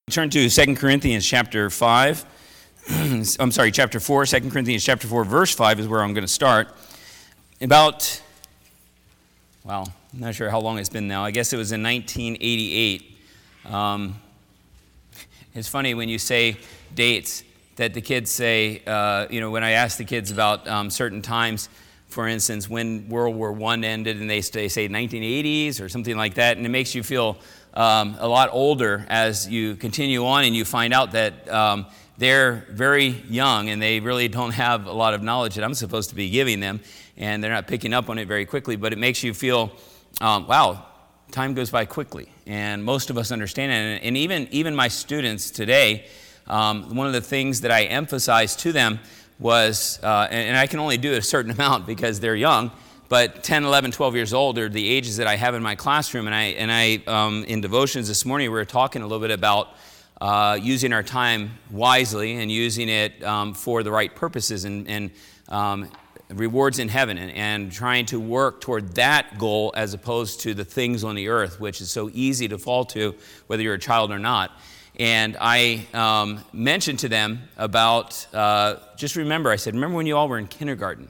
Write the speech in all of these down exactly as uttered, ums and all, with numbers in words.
Turn to Second Corinthians chapter five. I'm sorry, chapter four. Second Corinthians chapter four, verse five is where I'm going to start. About, well, I'm not sure how long it's been now. I guess it was in nineteen eighty-eight. Um, it's funny when you say dates that the kids say, uh, you know, when I ask the kids about um, certain times, for instance, when World War One ended, and they say nineteen eighties or something like that, and it makes you feel um, a lot older as you continue on and you find out that um, they're very young and they really don't have a lot of knowledge that I'm supposed to be giving them, and they're not picking up on it very quickly, but it makes you feel, um, wow, time goes by quickly, and most of us understand it, and, and even, even my students today, um, one of the things that I emphasize to them was, uh, and, and I can only do a certain amount because they're young, but ten, eleven, twelve years old are the ages that I have in my classroom. And I, and I um, in devotions this morning, we were talking a little bit about uh, using our time wisely and using it um, for the right purposes and, and um, rewards in heaven, and, and trying to work toward that goal as opposed to the things on the earth, which is so easy to fall to, whether you're a child or not. And I um, mentioned to them about, uh, just remember, I said, remember when you all were in kindergarten?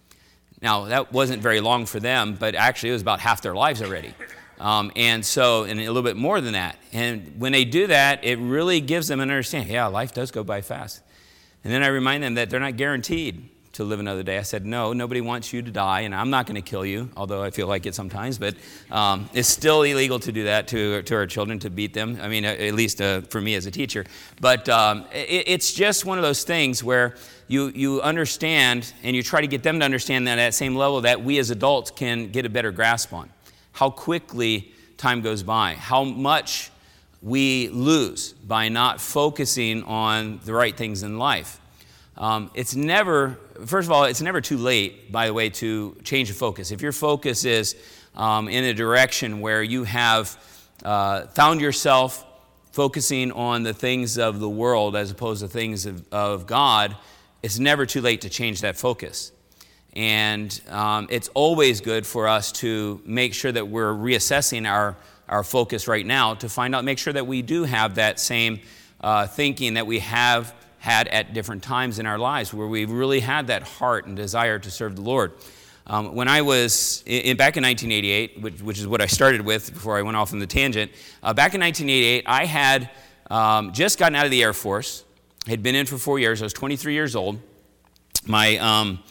Now, that wasn't very long for them, but actually it was about half their lives already. Um, and so, and a little bit more than that. And when they do that, it really gives them an understanding, yeah, life does go by fast. And then I remind them that they're not guaranteed to live another day. I said, no, nobody wants you to die, and I'm not going to kill you, although I feel like it sometimes, but um, it's still illegal to do that to, to our children, to beat them. I mean, at least uh, for me as a teacher. But um, it, it's just one of those things where you, you understand, and you try to get them to understand that at that same level that we as adults can get a better grasp on. How quickly time goes by, how much we lose by not focusing on the right things in life. Um, it's never, first of all, it's never too late, by the way, to change the focus. If your focus is um, in a direction where you have uh, found yourself focusing on the things of the world as opposed to things of, of God, it's never too late to change that focus. And um, it's always good for us to make sure that we're reassessing our, our focus right now to find out, make sure that we do have that same uh, thinking that we have had at different times in our lives where we really had that heart and desire to serve the Lord. Um, when I was, in, back in nineteen eighty-eight, which, which is what I started with before I went off on the tangent, uh, back in nineteen eighty-eight, I had um, just gotten out of the Air Force. I had been in for four years. I was twenty-three years old. My, um,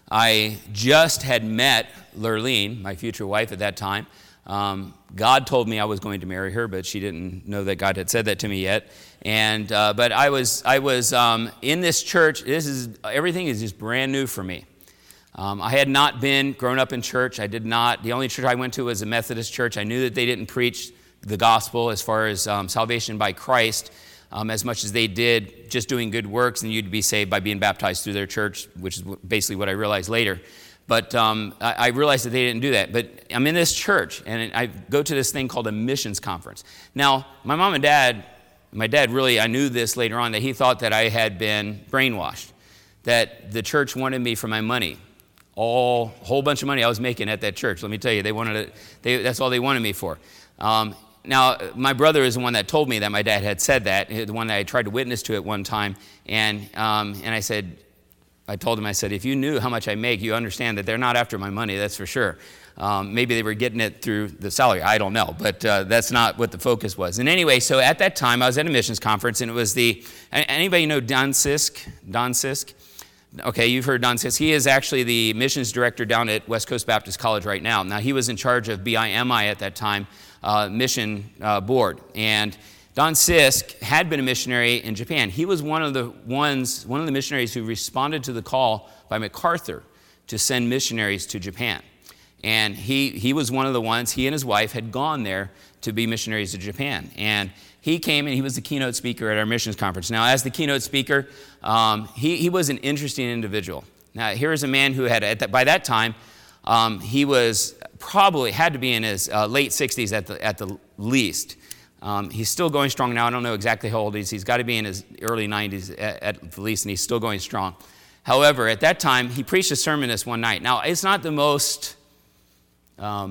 I just had met Lurleen, my future wife at that time. Um, God told me I was going to marry her, but she didn't know that God had said that to me yet. And uh, but I was I was um, in this church. This is everything is just brand new for me. Um, I had not been grown up in church. I did not. The only church I went to was a Methodist church. I knew that they didn't preach the gospel as far as um, salvation by Christ um, as much as they did just doing good works, and you'd be saved by being baptized through their church, which is basically what I realized later. But um, I, I realized that they didn't do that. But I'm in this church, and I go to this thing called a missions conference. Now, my mom and dad, my dad really, I knew this later on, that he thought that I had been brainwashed, that the church wanted me for my money. All, whole bunch of money I was making at that church. Let me tell you, they wanted it, they, that's all they wanted me for. Um, now, my brother is the one that told me that my dad had said that, the one that I tried to witness to at one time, and um, and I said, I told him, I said, if you knew how much I make, you understand that they're not after my money, that's for sure. Um, maybe they were getting it through the salary, I don't know, but uh, that's not what the focus was. And anyway, so at that time, I was at a missions conference, and it was the, anybody know Don Sisk? Don Sisk? Okay, you've heard Don Sisk. He is actually the missions director down at West Coast Baptist College right now. Now, he was in charge of B I M I at that time, uh, mission uh, board. And Don Sisk had been a missionary in Japan. He was one of the ones, one of the missionaries who responded to the call by MacArthur to send missionaries to Japan. And he, he was one of the ones, he and his wife had gone there to be missionaries to Japan. And he came and he was the keynote speaker at our missions conference. Now, as the keynote speaker, um, he, he was an interesting individual. Now, here is a man who had, at that, by that time, um, he was probably, had to be in his uh, late sixties at the, at the least. Um, he's still going strong now. I don't know exactly how old he is. He's got to be in his early nineties at, at least, and he's still going strong. However, at that time, he preached a sermon this one night. Now, it's not the most, um,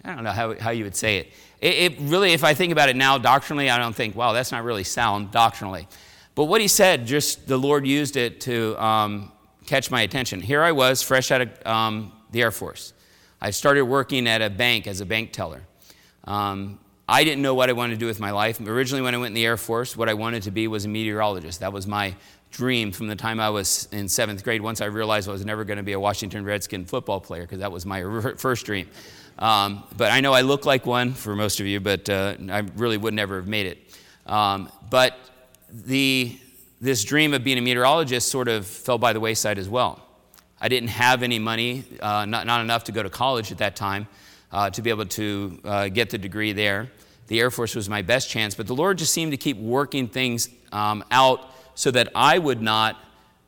I don't know how, how you would say it. it. It really, if I think about it now doctrinally, I don't think, wow, that's not really sound doctrinally. But what he said, just the Lord used it to um, catch my attention. Here I was, fresh out of um, the Air Force. I started working at a bank as a bank teller. Um, I didn't know what I wanted to do with my life. Originally, when I went in the Air Force, what I wanted to be was a meteorologist. That was my dream from the time I was in seventh grade. Once I realized I was never going to be a Washington Redskin football player, because that was my first dream. Um, but I know I look like one for most of you, but uh, I really would never have made it. Um, but the this dream of being a meteorologist sort of fell by the wayside as well. I didn't have any money, uh, not, not enough to go to college at that time, uh, to be able to uh, get the degree there. The Air Force was my best chance, but the Lord just seemed to keep working things um, out so that I would not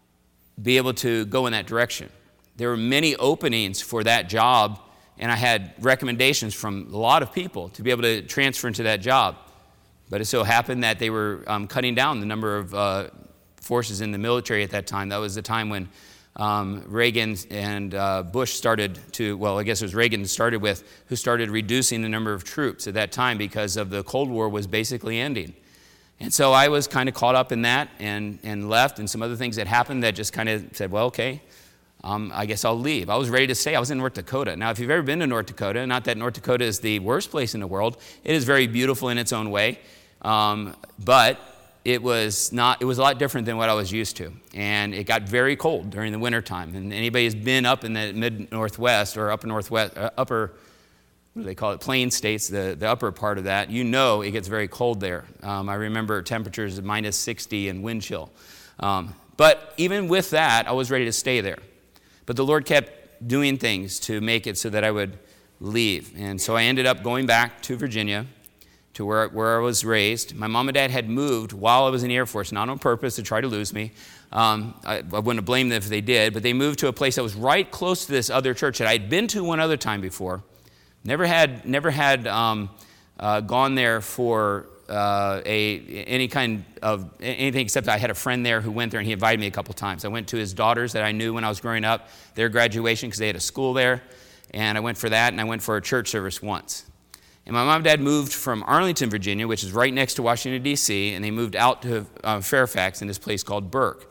be able to go in that direction. There were many openings for that job, and I had recommendations from a lot of people to be able to transfer into that job. But it so happened that they were um, cutting down the number of uh, forces in the military at that time. That was the time when um, Reagan and uh, Bush started to, well, I guess it was Reagan started with, who started reducing the number of troops at that time because of the Cold War was basically ending. And so I was kind of caught up in that and, and left, and some other things that happened that just kind of said, well, okay, um, I guess I'll leave. I was ready to stay. I was in North Dakota. Now, if you've ever been to North Dakota, not that North Dakota is the worst place in the world, it is very beautiful in its own way. Um, but it was not, it was a lot different than what I was used to. And it got very cold during the wintertime. And anybody who's been up in the mid-northwest or upper northwest, uh, upper, what do they call it, plain states, the, the upper part of that, you know it gets very cold there. Um, I remember temperatures of minus sixty and wind chill. Um, but even with that, I was ready to stay there. But the Lord kept doing things to make it so that I would leave. And so I ended up going back to Virginia, to where, where I was raised. My mom and dad had moved while I was in the Air Force, not on purpose to try to lose me. Um, I, I wouldn't blame them if they did, but they moved to a place that was right close to this other church that I had been to one other time before. Never had, never had um, uh, gone there for uh, a any kind of anything except I had a friend there who went there, and he invited me a couple times. I went to his daughters that I knew when I was growing up, their graduation, because they had a school there, and I went for that, and I went for a church service once. And my mom and dad moved from Arlington, Virginia, which is right next to Washington, D C, and they moved out to uh, Fairfax in this place called Burke.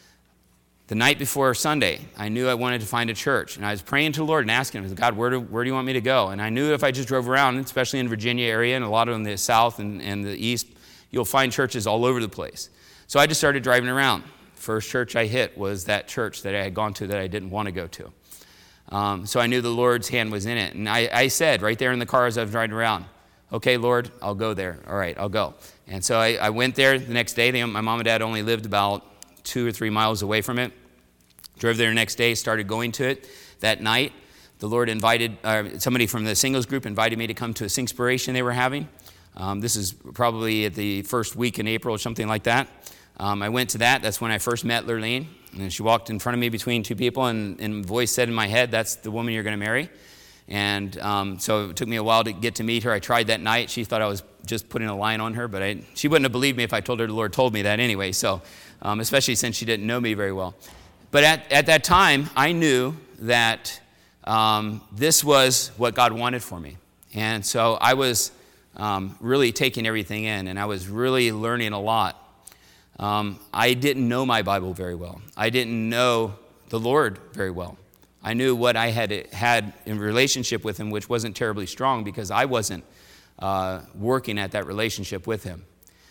The night before Sunday, I knew I wanted to find a church, and I was praying to the Lord and asking him, God, where do, where do you want me to go? And I knew if I just drove around, especially in the Virginia area and a lot of in the south and, and the east, you'll find churches all over the place. So I just started driving around. First church I hit was that church that I had gone to that I didn't want to go to. Um, so I knew the Lord's hand was in it. And I, I said right there in the car as I was driving around, okay, Lord, I'll go there. All right, I'll go. And so I, I went there the next day. They, my mom and dad only lived about two or three miles away from it. Drove there the next day, started going to it. That night, the Lord invited, uh, somebody from the singles group invited me to come to a Singspiration they were having. Um, this is probably at the first week in April or something like that. Um, I went to that. That's when I first met Lurleen. And she walked in front of me between two people, and, and a voice said in my head, that's the woman you're going to marry. And um, so it took me a while to get to meet her. I tried that night. She thought I was just putting a line on her, but I, she wouldn't have believed me if I told her the Lord told me that anyway, so um, especially since she didn't know me very well. But at, at that time, I knew that um, this was what God wanted for me. And so I was um, really taking everything in, and I was really learning a lot. Um, I didn't know my Bible very well. I didn't know the Lord very well. I knew what I had had in relationship with him, which wasn't terribly strong because I wasn't uh, working at that relationship with him.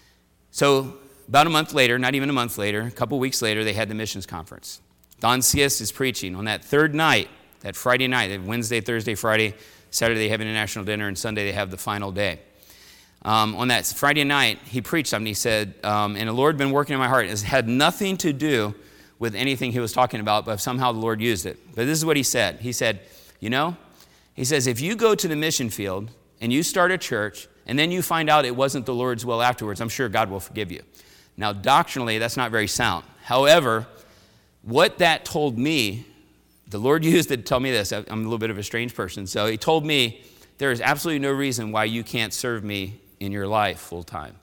So about a month later, not even a month later, a couple weeks later, they had the missions conference. Don Sias is preaching on that third night, that Friday night, Wednesday, Thursday, Friday, Saturday they have international dinner, and Sunday they have the final day. Um, on that Friday night, he preached something. He said, um, and the Lord had been working in my heart. It had nothing to do with anything he was talking about, but somehow the Lord used it. But this is what he said. He said, you know, he says, if you go to the mission field and you start a church and then you find out it wasn't the Lord's will afterwards, I'm sure God will forgive you. Now, doctrinally, that's not very sound. However, what that told me, the Lord used it to tell me this. I'm a little bit of a strange person. So he told me, there is absolutely no reason why you can't serve me in your life full time.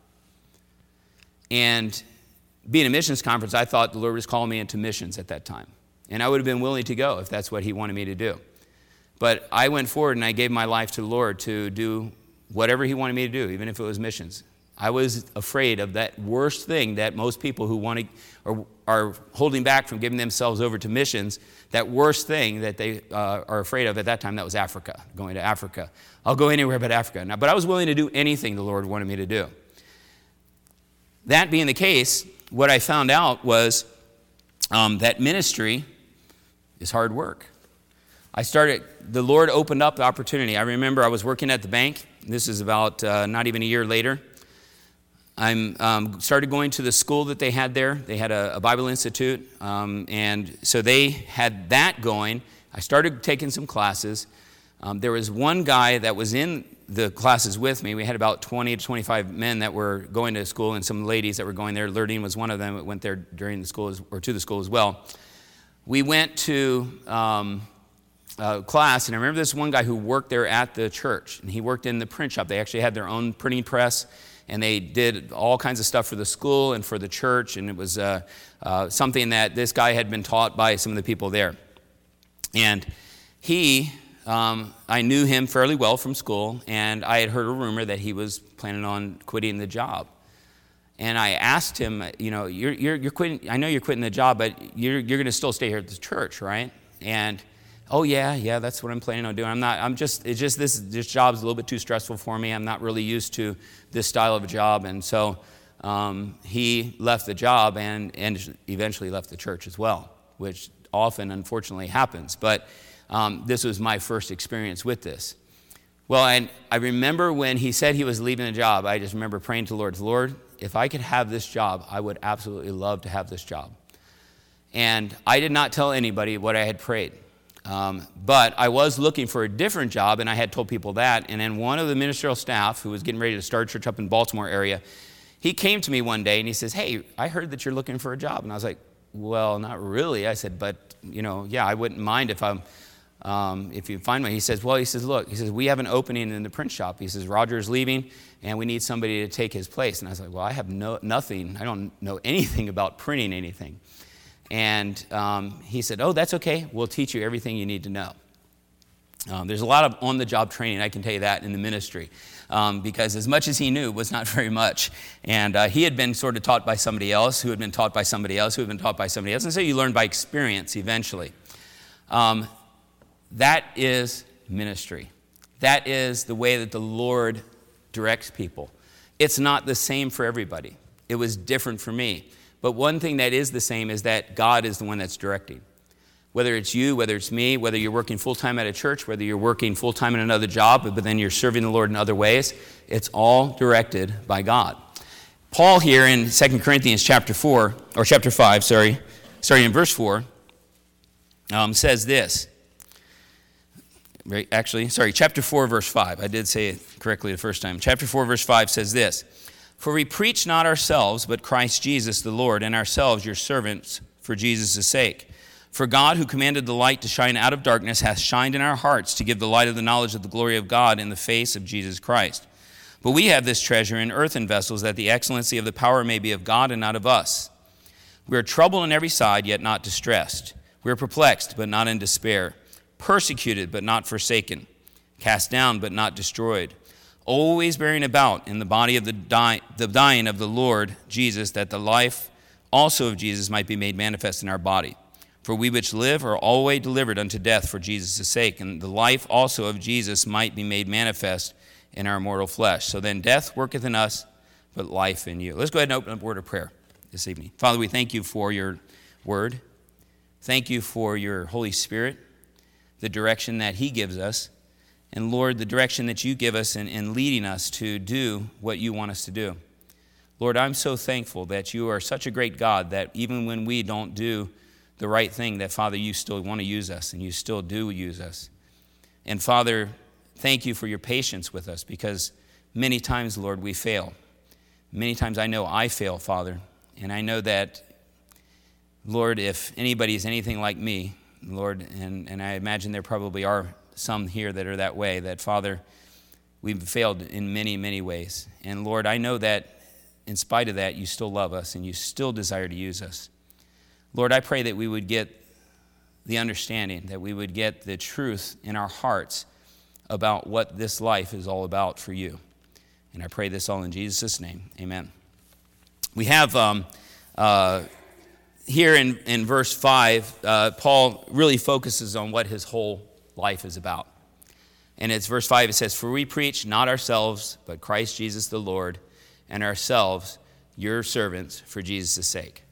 And being a missions conference, I thought the Lord was calling me into missions at that time. And I would have been willing to go if that's what he wanted me to do. But I went forward and I gave my life to the Lord to do whatever he wanted me to do, even if it was missions. I was afraid of that worst thing that most people who want to or are holding back from giving themselves over to missions, that worst thing that they uh, are afraid of at that time, that was Africa, going to Africa. I'll go anywhere but Africa. Now, but I was willing to do anything the Lord wanted me to do. That being the case, what I found out was um, that ministry is hard work. I started, the Lord opened up the opportunity. I remember I was working at the bank. This is about uh, not even a year later. I um, started going to the school that they had there. They had a, a Bible Institute, um, and so they had that going. I started taking some classes. Um, there was one guy that was in the classes with me. We had about twenty to twenty-five men that were going to school, and some ladies that were going there. Lurdine was one of them that went there during the school, as, or to the school as well. We went to um, a class, and I remember this one guy who worked there at the church, and he worked in the print shop. They actually had their own printing press, and they did all kinds of stuff for the school and for the church, and it was uh, uh, something that this guy had been taught by some of the people there. And he, um, I knew him fairly well from school, and I had heard a rumor that he was planning on quitting the job. And I asked him, you know, you're, you're, you're quitting, I know you're quitting the job, but you're, you're going to still stay here at the church, right? And, oh yeah, yeah, that's what I'm planning on doing. I'm not, I'm just, it's just this, this job's a little bit too stressful for me. I'm not really used to this style of a job. And so um, he left the job and, and eventually left the church as well, which often, unfortunately, happens. But um, this was my first experience with this. Well, and I remember when he said he was leaving the job, I just remember praying to the Lord, Lord, if I could have this job, I would absolutely love to have this job. And I did not tell anybody what I had prayed. Um, but I was looking for a different job, and I had told people that. And then one of the ministerial staff, who was getting ready to start church up in Baltimore area, he came to me one day, and he says, hey, I heard that you're looking for a job. And I was like, well, not really. I said, but, you know, yeah, I wouldn't mind if I'm, um, if you find one. He says, well, he says, look, he says, we have an opening in the print shop. He says, Roger's leaving, and we need somebody to take his place. And I was like, well, I have no nothing. I don't know anything about printing anything. And um, he said, oh, that's okay. We'll teach you everything you need to know. Um, there's a lot of on-the-job training, I can tell you that, in the ministry. Um, because as much as he knew was not very much. And uh, he had been sort of taught by somebody else, who had been taught by somebody else, who had been taught by somebody else. And so you learn by experience eventually. Um, that is ministry. That is the way that the Lord directs people. It's not the same for everybody. It was different for me. But one thing that is the same is that God is the one that's directing. Whether it's you, whether it's me, whether you're working full-time at a church, whether you're working full-time in another job, but then you're serving the Lord in other ways, it's all directed by God. Paul here in Second Corinthians chapter four, or chapter five, sorry, starting in verse four, um, says this. Actually, sorry, chapter four, verse five. I did say it correctly the first time. Chapter four, verse five says this. For we preach not ourselves, but Christ Jesus the Lord, and ourselves your servants for Jesus' sake. For God, who commanded the light to shine out of darkness, hath shined in our hearts to give the light of the knowledge of the glory of God in the face of Jesus Christ. But we have this treasure in earthen vessels, that the excellency of the power may be of God and not of us. We are troubled on every side, yet not distressed. We are perplexed, but not in despair. Persecuted, but not forsaken. Cast down, but not destroyed. Always bearing about in the body of the, die, the dying of the Lord Jesus, that the life also of Jesus might be made manifest in our body. For we which live are always delivered unto death for Jesus' sake, and the life also of Jesus might be made manifest in our mortal flesh. So then death worketh in us, but life in you. Let's go ahead and open up a word of prayer this evening. Father, we thank you for your word. Thank you for your Holy Spirit, the direction that he gives us. And Lord, the direction that you give us in, in leading us to do what you want us to do. Lord, I'm so thankful that you are such a great God that even when we don't do the right thing, that, Father, you still want to use us, and you still do use us. And, Father, thank you for your patience with us, because many times, Lord, we fail. Many times I know I fail, Father, and I know that, Lord, if anybody is anything like me, Lord, and, and I imagine there probably are some here that are that way, that, Father, we've failed in many, many ways. And, Lord, I know that in spite of that, you still love us and you still desire to use us. Lord, I pray that we would get the understanding, that we would get the truth in our hearts about what this life is all about for you. And I pray this all in Jesus' name. Amen. We have um, uh, here in, in verse five, uh, Paul really focuses on what his whole life is about. And it's verse five, it says, "For we preach not ourselves, but Christ Jesus the Lord, and ourselves your servants for Jesus' sake."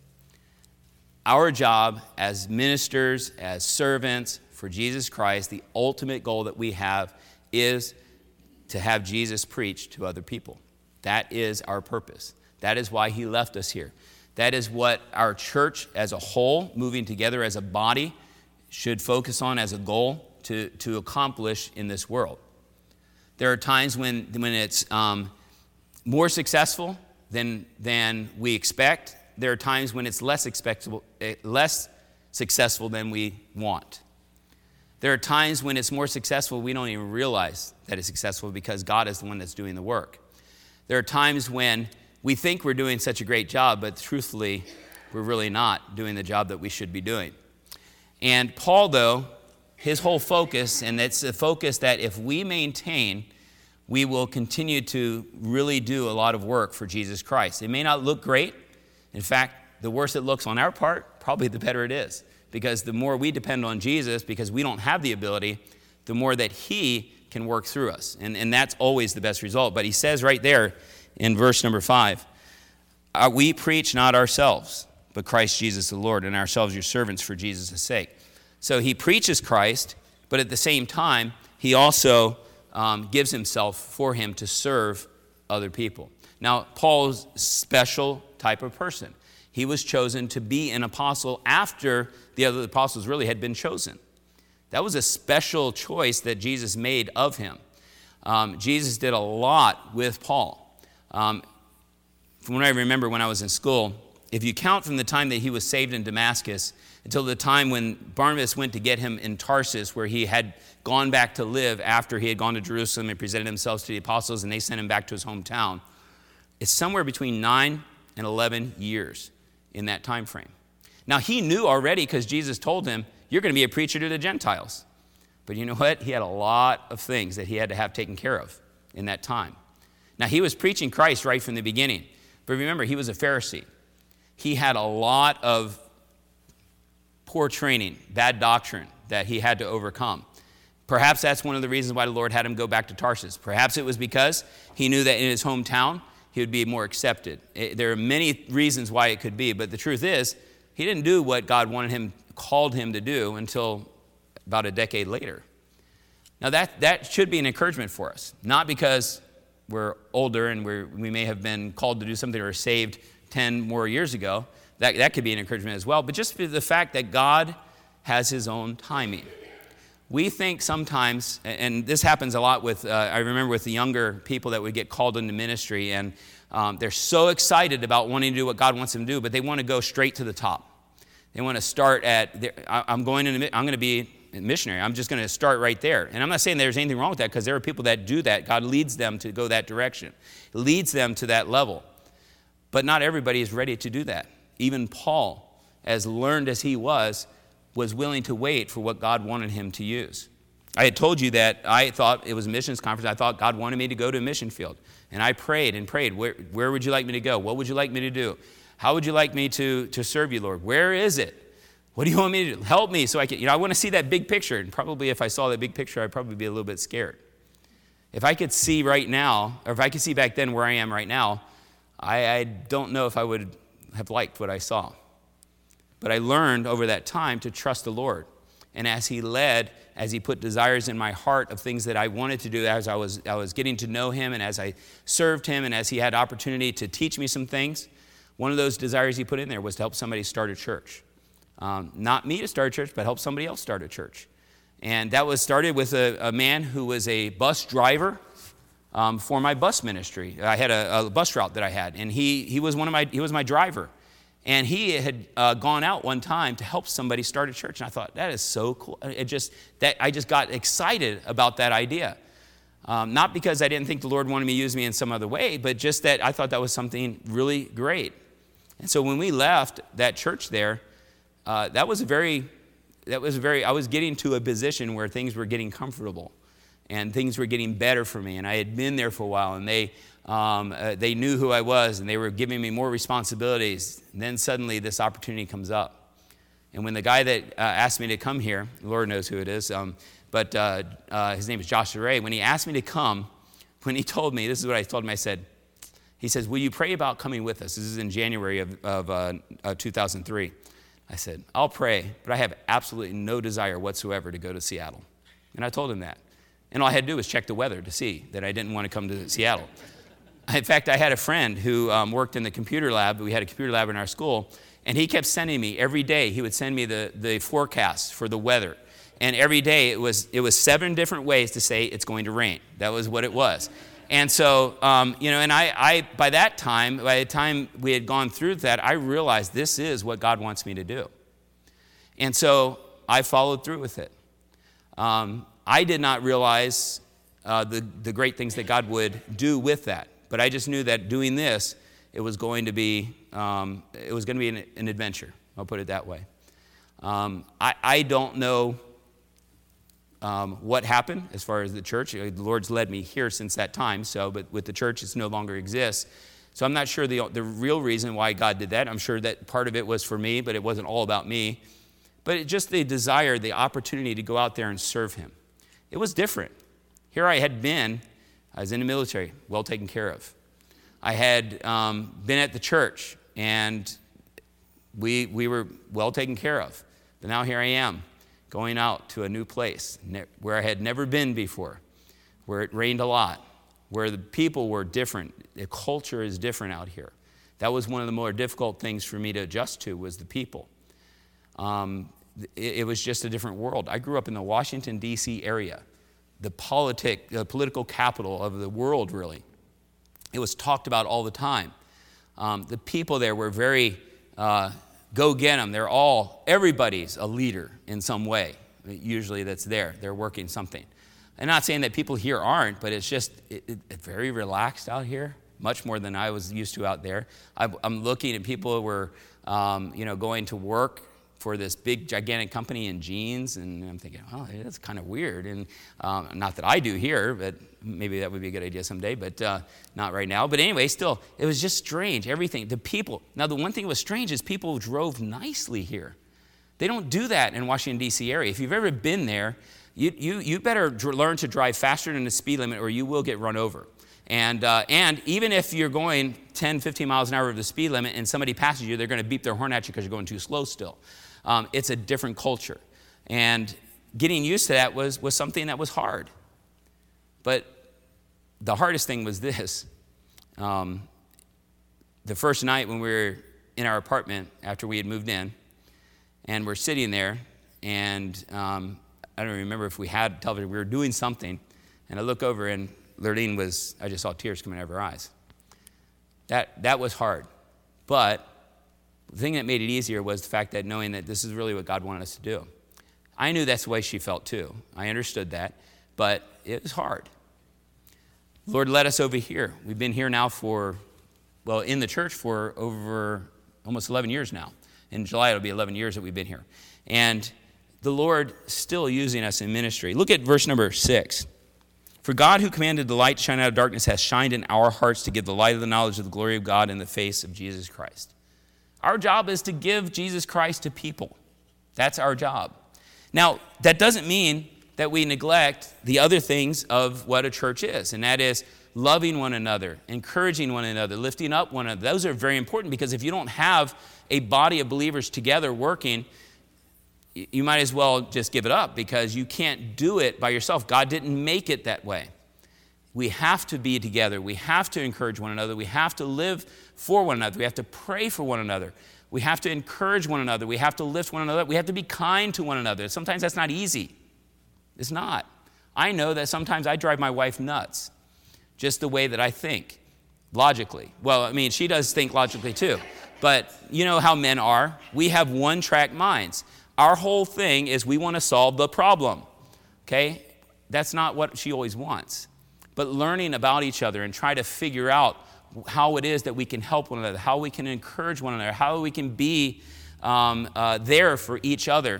Our job as ministers, as servants for Jesus Christ, the ultimate goal that we have is to have Jesus preach to other people. That is our purpose. That is why he left us here. That is what our church as a whole, moving together as a body, should focus on as a goal to, to accomplish in this world. There are times when, when it's um, more successful than, than we expect. There are times when it's less, expectable, less successful than we want. There are times when it's more successful, we don't even realize that it's successful because God is the one that's doing the work. There are times when we think we're doing such a great job, but truthfully, we're really not doing the job that we should be doing. And Paul, though, his whole focus, and it's a focus that if we maintain, we will continue to really do a lot of work for Jesus Christ. It may not look great. In fact, the worse it looks on our part, probably the better it is. Because the more we depend on Jesus, because we don't have the ability, the more that he can work through us. And, and that's always the best result. But he says right there in verse number five, uh, we preach not ourselves, but Christ Jesus the Lord, and ourselves your servants for Jesus' sake. So he preaches Christ, but at the same time, he also um, gives himself for him to serve other people. Now, Paul's a special type of person. He was chosen to be an apostle after the other apostles really had been chosen. That was a special choice that Jesus made of him. Um, Jesus did a lot with Paul. Um, from what I remember when I was in school, if you count from the time that he was saved in Damascus until the time when Barnabas went to get him in Tarsus, where he had gone back to live after he had gone to Jerusalem and presented himself to the apostles, and they sent him back to his hometown, it's somewhere between nine and eleven years in that time frame. Now, he knew already, because Jesus told him, you're going to be a preacher to the Gentiles. But you know what? He had a lot of things that he had to have taken care of in that time. Now, he was preaching Christ right from the beginning. But remember, he was a Pharisee. He had a lot of poor training, bad doctrine that he had to overcome. Perhaps that's one of the reasons why the Lord had him go back to Tarsus. Perhaps it was because he knew that in his hometown, he would be more accepted. It, there are many reasons why it could be, but the truth is, he didn't do what God wanted him, called him to do until about a decade later. Now that, that should be an encouragement for us, not because we're older and we're, we may have been called to do something or saved ten more years ago. That, that could be an encouragement as well, but just for the fact that God has his own timing. We think sometimes, and this happens a lot with, uh, I remember with the younger people that would get called into ministry, and um, they're so excited about wanting to do what God wants them to do, but they want to go straight to the top. They want to start at, I'm going into, I'm going to be a missionary. I'm just going to start right there. And I'm not saying there's anything wrong with that, because there are people that do that. God leads them to go that direction. It leads them to that level. But not everybody is ready to do that. Even Paul, as learned as he was, was willing to wait for what God wanted him to use. I had told you that I thought it was a missions conference. I thought God wanted me to go to a mission field. And I prayed and prayed, where, where would you like me to go? What would you like me to do? How would you like me to, to serve you, Lord? Where is it? What do you want me to do? Help me so I can, you know, I want to see that big picture. And probably if I saw that big picture, I'd probably be a little bit scared. If I could see right now, or if I could see back then where I am right now, I, I don't know if I would have liked what I saw. But I learned over that time to trust the Lord. And as he led, as he put desires in my heart of things that I wanted to do, as I was, I was getting to know him, and as I served him, and as he had opportunity to teach me some things, one of those desires he put in there was to help somebody start a church. Um, not me to start a church, but help somebody else start a church. And that was started with a, a man who was a bus driver um, for my bus ministry. I had a, a bus route that I had, and he he was one of my he was my driver. And he had uh, gone out one time to help somebody start a church. And I thought, that is so cool. It just that I just got excited about that idea. Um, not because I didn't think the Lord wanted me to use me in some other way, but just that I thought that was something really great. And so when we left that church there, uh, that was a very that was very, I was getting to a position where things were getting comfortable and things were getting better for me. And I had been there for a while, and they, um, uh, they knew who I was, and they were giving me more responsibilities. And then suddenly this opportunity comes up. And when the guy that uh, asked me to come here, the Lord knows who it is, um, but uh, uh, his name is Joshua Ray, when he asked me to come, when he told me, this is what I told him, I said, he says, will you pray about coming with us? This is in January of, of uh, uh, two thousand three. I said, I'll pray, but I have absolutely no desire whatsoever to go to Seattle. And I told him that. And all I had to do was check the weather to see that I didn't want to come to Seattle. In fact, I had a friend who um, worked in the computer lab. We had a computer lab in our school, and he kept sending me every day. He would send me the, the forecast for the weather. And every day it was, it was seven different ways to say it's going to rain. That was what it was. And so, um, you know, and I, I, by that time, by the time we had gone through that, I realized this is what God wants me to do. And so I followed through with it. Um, I did not realize uh, the, the great things that God would do with that. But I just knew that doing this, it was going to be, um, it was going to be an, an adventure. I'll put it that way. Um, I, I don't know Um, what happened as far as the church. The Lord's led me here since that time, so, but with the church, it no longer exists. So I'm not sure the, the real reason why God did that. I'm sure that part of it was for me, but it wasn't all about me. But it just the desire, the opportunity to go out there and serve him. It was different. Here I had been, I was in the military, well taken care of. I had um, been at the church, and we, we were well taken care of. But now here I am, going out to a new place where I had never been before, where it rained a lot, where the people were different. The culture is different out here. That was one of the more difficult things for me to adjust to, was the people. Um, it, it was just a different world. I grew up in the Washington, D C area, the politic, the political capital of the world, really. It was talked about all the time. Um, the people there were very uh, go get them. They're all, everybody's a leader in some way, usually that's there. They're working something. I'm not saying that people here aren't, but it's just it, it, it's very relaxed out here, much more than I was used to out there. I, I'm looking at people who were, um, you know, going to work for this big, gigantic company in jeans, and I'm thinking, oh, that's kind of weird. And um, not that I do here, but maybe that would be a good idea someday, but uh, not right now. But anyway, still, it was just strange, everything. The people, now the one thing that was strange is people drove nicely here. They don't do that in Washington, D C area. If you've ever been there, you, you, you better dr- learn to drive faster than the speed limit, or you will get run over. And, uh, and even if you're going ten, fifteen miles an hour over the speed limit and somebody passes you, they're going to beep their horn at you because you're going too slow still. Um, it's a different culture. And getting used to that was, was something that was hard. But the hardest thing was this. Um, the first night when we were in our apartment after we had moved in, and we're sitting there, and um, I don't remember if we had television. We were doing something, and I look over, and Lurleen was, I just saw tears coming out of her eyes. That, that was hard. But the thing that made it easier was the fact that knowing that this is really what God wanted us to do. I knew that's the way she felt too. I understood that, but it was hard. The Lord led us over here. We've been here now for, well, in the church for over almost eleven years now. In July, it'll be eleven years that we've been here. And the Lord still using us in ministry. Look at verse number six. For God, who commanded the light to shine out of darkness, has shined in our hearts to give the light of the knowledge of the glory of God in the face of Jesus Christ. Our job is to give Jesus Christ to people. That's our job. Now, that doesn't mean that we neglect the other things of what a church is, and that is loving one another, encouraging one another, lifting up one another. Those are very important, because if you don't have a body of believers together working, you might as well just give it up, because you can't do it by yourself. God didn't make it that way. We have to be together. We have to encourage one another. We have to live for one another. We have to pray for one another. We have to encourage one another. We have to lift one another. We have to be kind to one another. Sometimes that's not easy. It's not. I know that sometimes I drive my wife nuts, just the way that I think, logically. Well, I mean, she does think logically too. But you know how men are. We have one-track minds. Our whole thing is we want to solve the problem, okay? That's not what she always wants. But learning about each other and try to figure out how it is that we can help one another, how we can encourage one another, how we can be um, uh, there for each other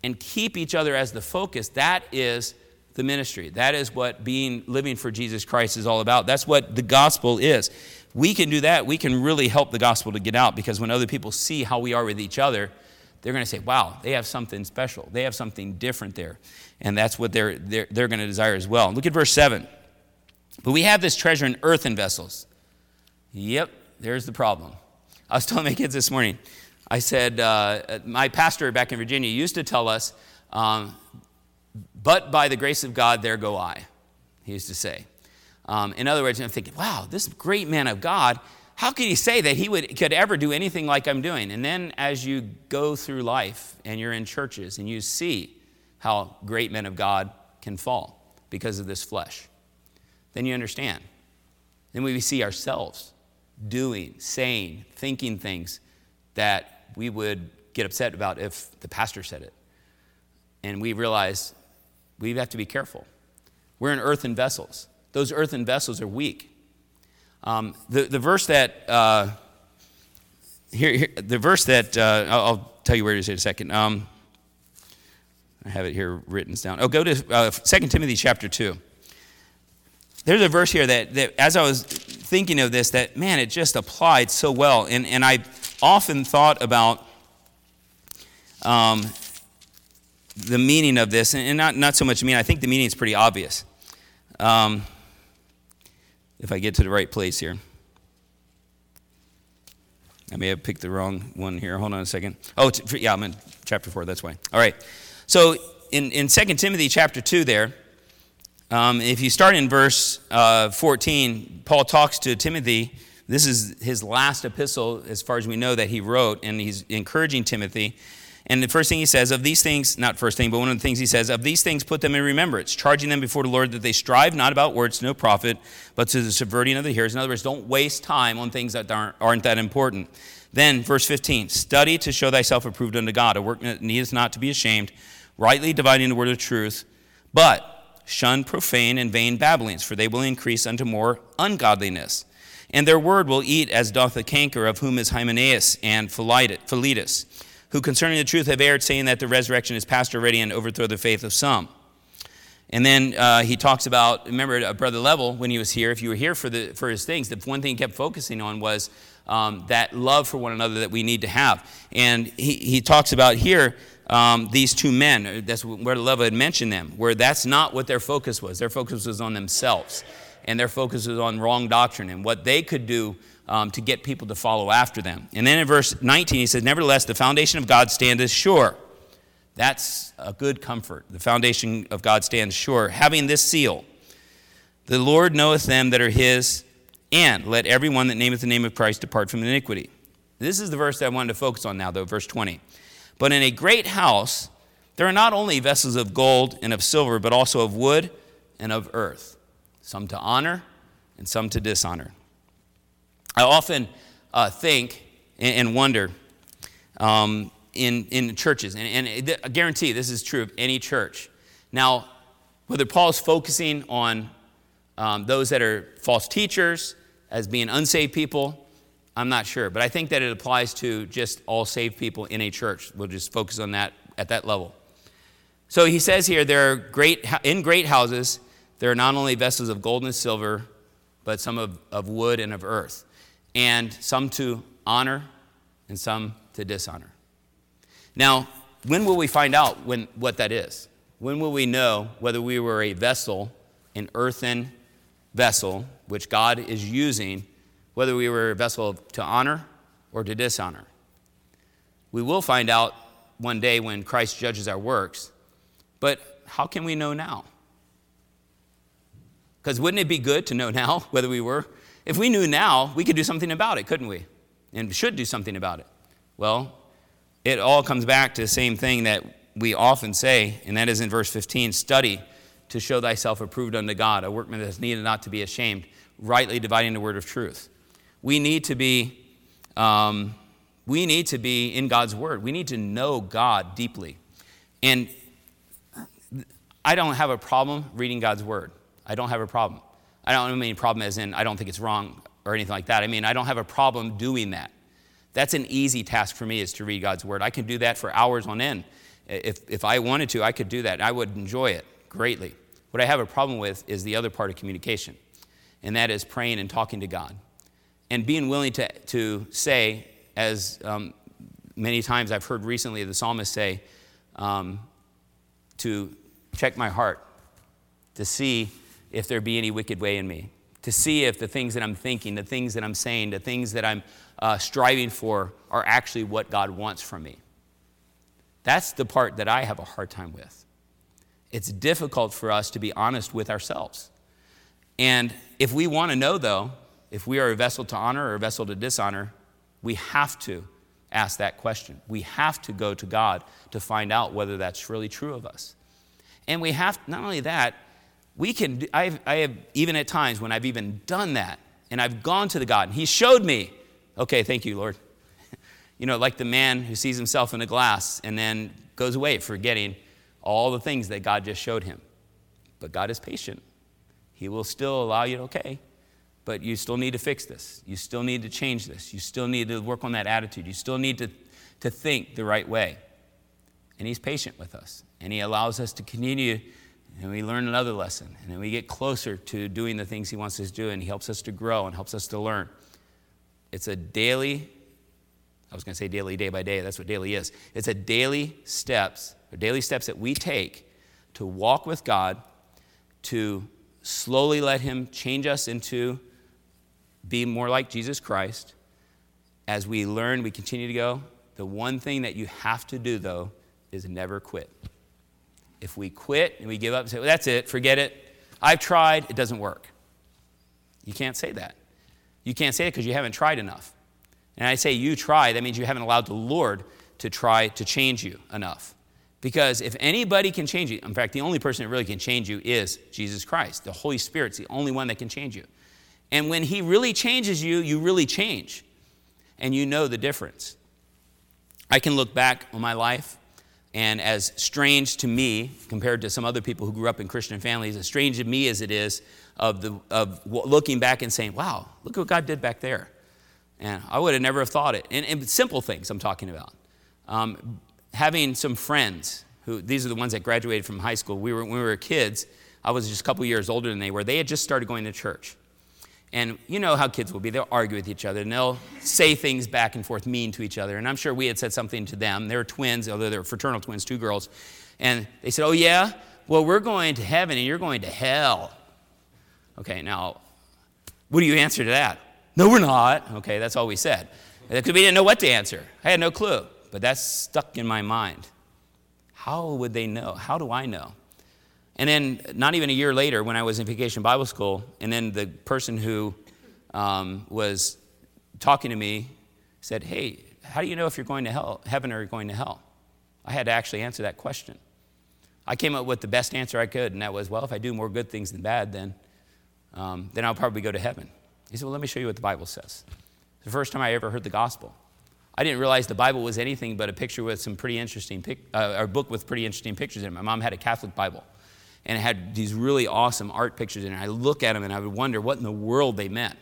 and keep each other as the focus, that is the ministry. That is what being living for Jesus Christ is all about. That's what the gospel is. We can do that. We can really help the gospel to get out, because when other people see how we are with each other, they're going to say, wow, they have something special. They have something different there. And that's what they're, they're, they're going to desire as well. Look at verse seven. But we have this treasure in earthen vessels. Yep, there's the problem. I was telling my kids this morning, I said, uh, my pastor back in Virginia used to tell us, um, but by the grace of God, there go I, he used to say. Um, in other words, I'm thinking, wow, this great man of God, how could he say that he would could ever do anything like I'm doing? And then as you go through life and you're in churches and you see how great men of God can fall because of this flesh, then you understand. Then we see ourselves doing, saying, thinking things that we would get upset about if the pastor said it. And we realize we have to be careful. We're in earthen vessels. Those earthen vessels are weak. Um, the, the verse that, uh, here, here, the verse that, uh, I'll, I'll tell you where it is in a second. Um, I have it here written down. Oh, go to uh, Second Timothy chapter two. There's a verse here that, that, as I was thinking of this, that, man, it just applied so well. And, and I often thought about um, the meaning of this, and not, not so much the meaning. I think the meaning is pretty obvious. Um, if I get to the right place here. I may have picked the wrong one here. Hold on a second. Oh, t- yeah, I'm in chapter four. That's why. All right. So in, in Second Timothy chapter two there, um, if you start in verse uh, fourteen, Paul talks to Timothy. This is his last epistle, as far as we know, that he wrote, and he's encouraging Timothy. And the first thing he says, of these things, not first thing, but one of the things he says, of these things put them in remembrance, charging them before the Lord that they strive not about words to no profit, but to the subverting of the hearers. In other words, don't waste time on things that aren't, aren't that important. Then, verse fifteen, study to show thyself approved unto God, a workman that needeth not to be ashamed, rightly dividing the word of truth, but shun profane and vain babblings, for they will increase unto more ungodliness. And their word will eat as doth the canker, of whom is Hymenaeus and Philetus, who concerning the truth have erred, saying that the resurrection is past already, and overthrow the faith of some. And then uh, he talks about, remember, uh, Brother Level, when he was here, if you were here for the for his things, the one thing he kept focusing on was um, that love for one another that we need to have. And he, he talks about here, um, these two men, that's where Level had mentioned them, where that's not what their focus was. Their focus was on themselves, and their focus was on wrong doctrine and what they could do Um, to get people to follow after them. And then in verse nineteen, he says, nevertheless, the foundation of God standeth sure. That's a good comfort. The foundation of God stands sure, having this seal. The Lord knoweth them that are his, and let every one that nameth the name of Christ depart from iniquity. This is the verse that I wanted to focus on now, though, verse twenty. But in a great house, there are not only vessels of gold and of silver, but also of wood and of earth, some to honor and some to dishonor. I often uh, think and wonder um, in, in churches, and, and I guarantee this is true of any church. Now, whether Paul's focusing on um, those that are false teachers as being unsaved people, I'm not sure. But I think that it applies to just all saved people in a church. We'll just focus on that at that level. So he says here, there are great in great houses, there are not only vessels of gold and silver, but some of, of wood and of earth, and some to honor and some to dishonor. Now, when will we find out when what that is? When will we know whether we were a vessel, an earthen vessel, which God is using, whether we were a vessel to honor or to dishonor? We will find out one day when Christ judges our works, but how can we know now? Because wouldn't it be good to know now whether we were? If we knew now, we could do something about it, couldn't we? And should do something about it. Well, it all comes back to the same thing that we often say, and that is in verse fifteen, study to show thyself approved unto God, a workman that is needed not to be ashamed, rightly dividing the word of truth. We need to be, um, we need to be in God's word. We need to know God deeply. And I don't have a problem reading God's word. I don't have a problem. I don't mean problem as in I don't think it's wrong or anything like that. I mean, I don't have a problem doing that. That's an easy task for me, is to read God's word. I can do that for hours on end. If, if I wanted to, I could do that. I would enjoy it greatly. What I have a problem with is the other part of communication, and that is praying and talking to God. And being willing to, to say, as um, many times I've heard recently the psalmist say, um, to check my heart, to see if there be any wicked way in me, to see if the things that I'm thinking, the things that I'm saying, the things that I'm uh, striving for are actually what God wants from me. That's the part that I have a hard time with. It's difficult for us to be honest with ourselves. And if we want to know, though, if we are a vessel to honor or a vessel to dishonor, we have to ask that question. We have to go to God to find out whether that's really true of us. And we have, not only that, we can, do, I've, I have, even at times when I've even done that, and I've gone to the God, and he showed me, okay, thank you, Lord. You know, like the man who sees himself in a glass and then goes away forgetting all the things that God just showed him. But God is patient. He will still allow you, okay, but you still need to fix this. You still need to change this. You still need to work on that attitude. You still need to, to think the right way. And he's patient with us. And he allows us to continue, and we learn another lesson. And then we get closer to doing the things he wants us to do, and he helps us to grow and helps us to learn. It's a daily, I was going to say daily, day by day. That's what daily is. It's a daily steps, or daily steps that we take to walk with God, to slowly let him change us into be more like Jesus Christ. As we learn, we continue to go. The one thing that you have to do, though, is never quit. If we quit and we give up and say, well, that's it, forget it. I've tried, it doesn't work. You can't say that. You can't say it because you haven't tried enough. And I say you try, that means you haven't allowed the Lord to try to change you enough. Because if anybody can change you, in fact, the only person that really can change you is Jesus Christ. The Holy Spirit's the only one that can change you. And when he really changes you, you really change. And you know the difference. I can look back on my life, and as strange to me, compared to some other people who grew up in Christian families, as strange to me as it is of, the, of looking back and saying, wow, look what God did back there. And I would have never have thought it. And, and simple things I'm talking about. Um, having some friends, who these are the ones that graduated from high school. We were, when we were kids, I was just a couple years older than they were. They had just started going to church. And you know how kids will be. They'll argue with each other, and they'll say things back and forth mean to each other. And I'm sure we had said something to them. They were twins, although they were fraternal twins, two girls. And they said, oh, yeah? Well, we're going to heaven, and you're going to hell. Okay, now, what do you answer to that? No, we're not. Okay, that's all we said. Because we didn't know what to answer. I had no clue. But that's stuck in my mind. How would they know? How do I know? And then not even a year later, when I was in Vacation Bible School, and then the person who um, was talking to me said, hey, how do you know if you're going to hell, heaven or you're going to hell? I had to actually answer that question. I came up with the best answer I could, and that was, well, if I do more good things than bad, then, um, then I'll probably go to heaven. He said, well, let me show you what the Bible says. It's the first time I ever heard the gospel. I didn't realize the Bible was anything but a picture with some pretty interesting, pic- uh, or a book with pretty interesting pictures in it. My mom had a Catholic Bible, and it had these really awesome art pictures in it. I look at them, and I would wonder what in the world they meant.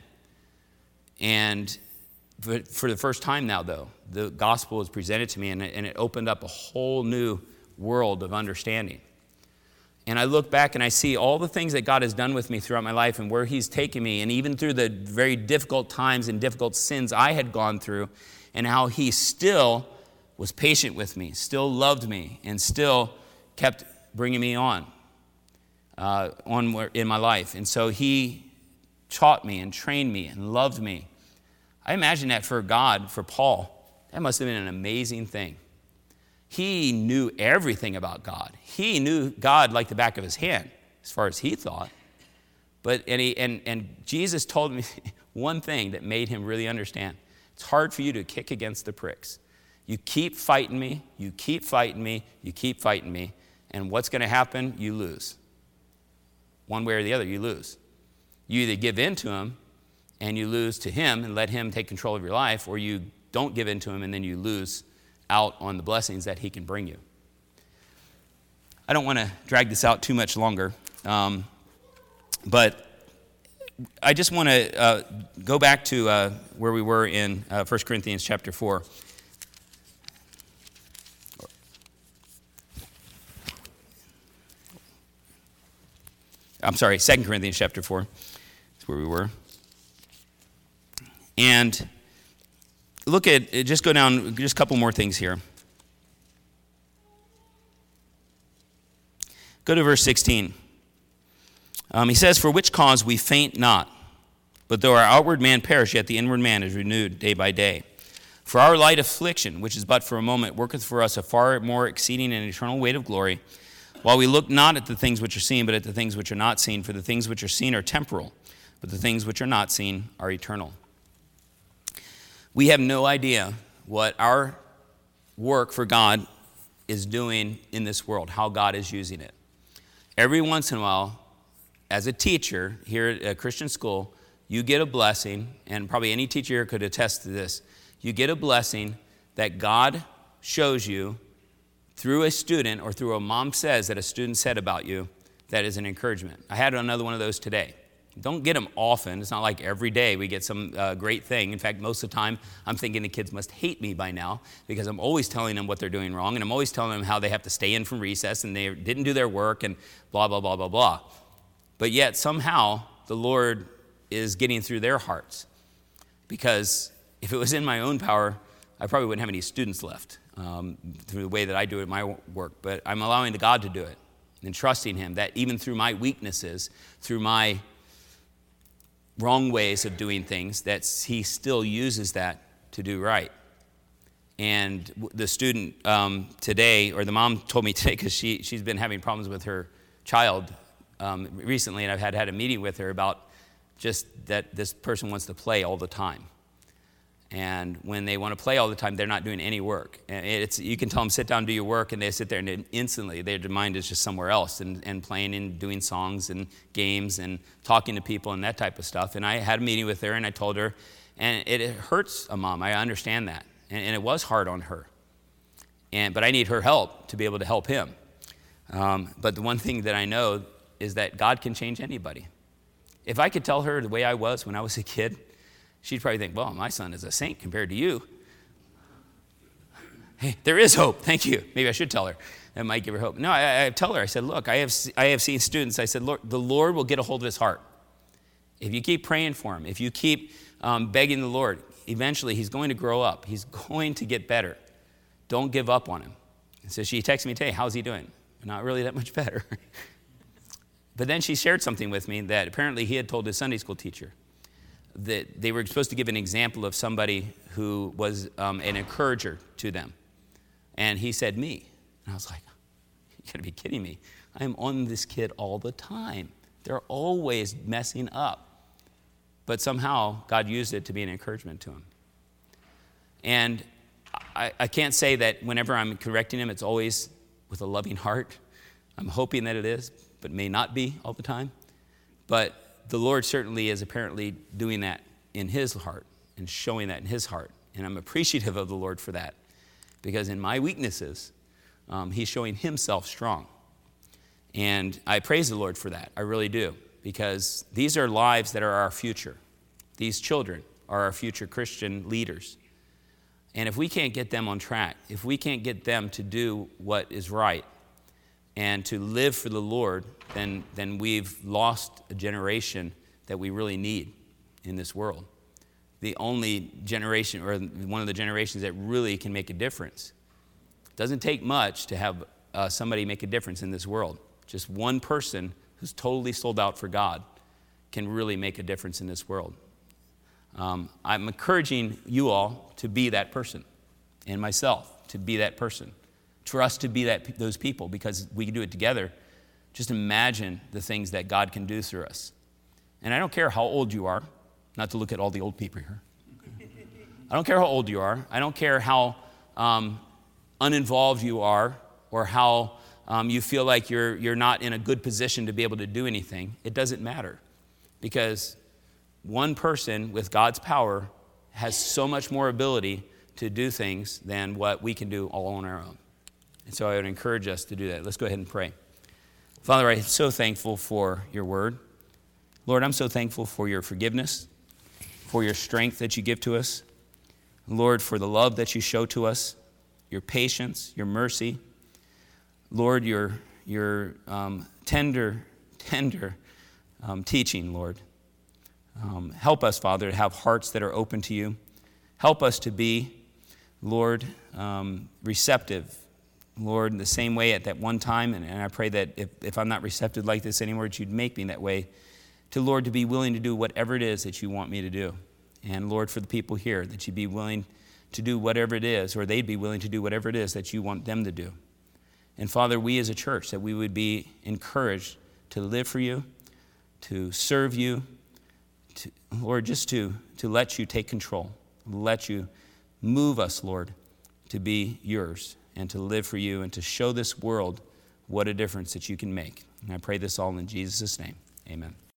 And for, for the first time now, though, the gospel was presented to me, and it, and it opened up a whole new world of understanding. And I look back, and I see all the things that God has done with me throughout my life and where he's taken me, and even through the very difficult times and difficult sins I had gone through, and how he still was patient with me, still loved me, and still kept bringing me on, uh, on in my life. And so he taught me and trained me and loved me. I imagine that for God, for Paul, that must have been an amazing thing. He knew everything about God. He knew God like the back of his hand, as far as he thought. But and he and, and Jesus told me one thing that made him really understand. It's hard for you to kick against the pricks. You keep fighting me, you keep fighting me, you keep fighting me, and what's going to happen? You lose. One way or the other, you lose. You either give in to him and you lose to him and let him take control of your life, or you don't give in to him and then you lose out on the blessings that he can bring you. I don't want to drag this out too much longer, um, but I just want to uh, go back to uh, where we were in uh, First Corinthians chapter four. I'm sorry, Second Corinthians chapter four. That's where we were. And look at, just go down, just a couple more things here. Go to verse sixteen. Um, he says, "For which cause we faint not, but though our outward man perish, yet the inward man is renewed day by day. For our light affliction, which is but for a moment, worketh for us a far more exceeding and eternal weight of glory, while we look not at the things which are seen, but at the things which are not seen. For the things which are seen are temporal, but the things which are not seen are eternal." We have no idea what our work for God is doing in this world, how God is using it. Every once in a while, as a teacher here at a Christian school, you get a blessing, and probably any teacher here could attest to this. You get a blessing that God shows you through a student or through a mom says that a student said about you that is an encouragement. I had another one of those today. Don't get them often. It's not like every day we get some uh, great thing. In fact, most of the time, I'm thinking the kids must hate me by now because I'm always telling them what they're doing wrong, and I'm always telling them how they have to stay in from recess and they didn't do their work and blah, blah, blah, blah, blah. But yet somehow the Lord is getting through their hearts, because if it was in my own power, I probably wouldn't have any students left um, through the way that I do it in my work. But I'm allowing the God to do it and trusting him that even through my weaknesses, through my wrong ways of doing things, that he still uses that to do right. And the student um, today, or the mom told me today, because she, she's been having problems with her child um, recently, and I've had, had a meeting with her about just that this person wants to play all the time. And when they want to play all the time, they're not doing any work. And it's, you can tell them, sit down, do your work, and they sit there, and instantly their mind is just somewhere else, and, and playing and doing songs and games and talking to people and that type of stuff. And I had a meeting with her, and I told her, and it, it hurts a mom. I understand that. And, and it was hard on her. And But I need her help to be able to help him. Um, but the one thing that I know is that God can change anybody. If I could tell her the way I was when I was a kid, she'd probably think, well, my son is a saint compared to you. Hey, there is hope. Thank you. Maybe I should tell her. That might give her hope. No, I, I tell her, I said, look, I have, I have seen students. I said, Lord, the Lord will get a hold of his heart. If you keep praying for him, if you keep um, begging the Lord, eventually he's going to grow up. He's going to get better. Don't give up on him. And so she texted me today, how's he doing? Not really that much better. But then she shared something with me that apparently he had told his Sunday school teacher, that they were supposed to give an example of somebody who was um, an encourager to them. And he said, me. And I was like, you gotta be kidding me. I am on this kid all the time. They're always messing up. But somehow God used it to be an encouragement to him. And I, I can't say that whenever I'm correcting him, it's always with a loving heart. I'm hoping that it is, but may not be all the time. But the Lord certainly is apparently doing that in his heart and showing that in his heart. And I'm appreciative of the Lord for that, because in my weaknesses, um, he's showing himself strong. And I praise the Lord for that. I really do, because these are lives that are our future. These children are our future Christian leaders. And if we can't get them on track, if we can't get them to do what is right and to live for the Lord, then, then we've lost a generation that we really need in this world. The only generation, or one of the generations that really can make a difference. It doesn't take much to have uh, somebody make a difference in this world. Just one person who's totally sold out for God can really make a difference in this world. Um, I'm encouraging you all to be that person, and myself to be that person. For us to be that those people, because we can do it together. Just imagine the things that God can do through us. And I don't care how old you are, not to look at all the old people here. I don't care how old you are. I don't care how um, uninvolved you are, or how um, you feel like you're, you're not in a good position to be able to do anything. It doesn't matter, because one person with God's power has so much more ability to do things than what we can do all on our own. And so I would encourage us to do that. Let's go ahead and pray. Father, I'm so thankful for your word. Lord, I'm so thankful for your forgiveness, for your strength that you give to us. Lord, for the love that you show to us, your patience, your mercy. Lord, your, your um, tender, tender um, teaching, Lord. Um, help us, Father, to have hearts that are open to you. Help us to be, Lord, um, receptive. Lord, in the same way at that one time, and, and I pray that if, if I'm not receptive like this anymore, that you'd make me that way, to, Lord, to be willing to do whatever it is that you want me to do. And, Lord, for the people here, that you'd be willing to do whatever it is, or they'd be willing to do whatever it is that you want them to do. And, Father, we as a church, that we would be encouraged to live for you, to serve you, to, Lord, just to, to let you take control, let you move us, Lord, to be yours and to live for you and to show this world what a difference that you can make. And I pray this all in Jesus' name. Amen.